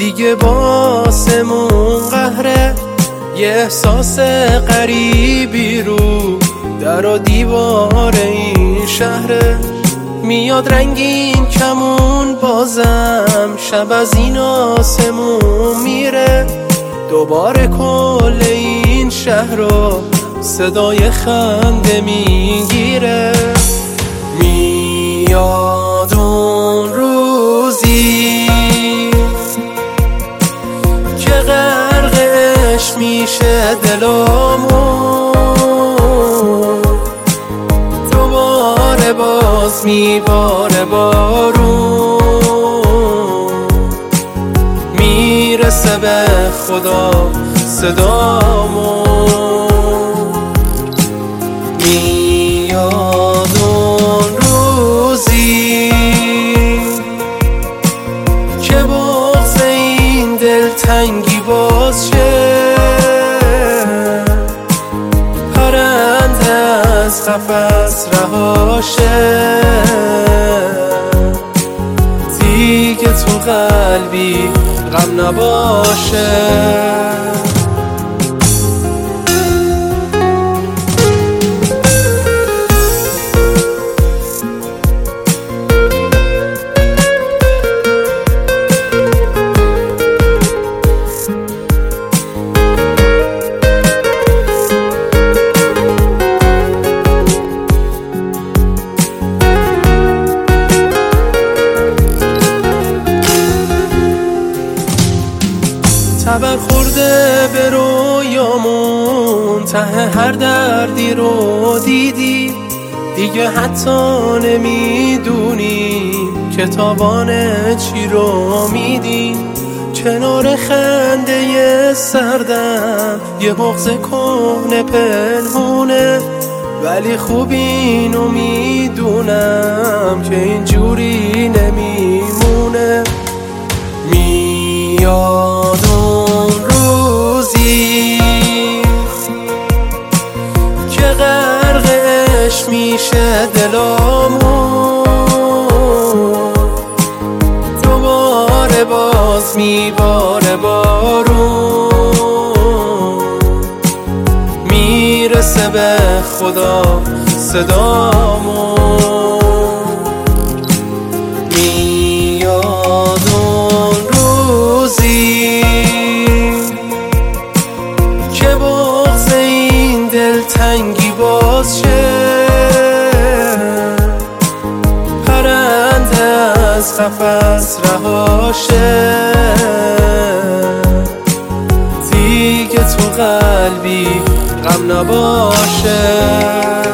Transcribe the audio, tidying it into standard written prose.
دیگه باسمون قهره، یه احساس غریبی رو در و دیوار این شهره. میاد رنگین کمون بازم، شب از این آسمون میره، دوباره کل این شهر رو صدای خنده میگیره. میاد اون روزی که غرقش میشه دلامون، دوباره باز میباره بارون، میرسه به خدا صدامون. میاد اون روزی که بغض این دلتنگی باز شه، پرنده از قفس رها شه، دیگه تو قلبی غم نباشه. تبر خورده به رویامون، ته هر دردی رو دیدی، دیگه حتی نمیدونیم که تاوان چی رو میدیم. کنار خنده سردم یه بغض کهنه پنهونه، ولی خوب اینو میدونم که اینجوری نمیمونه. میاد اون روزی که غرقش میشه دلامون، دوباره باز میباره بارون، میرسه به خدا صدامون. میاد اون روزی که بغض این دلتنگی باز شه، پرنده از قفس رها شه، دیگه تو قلبی غم نباشه.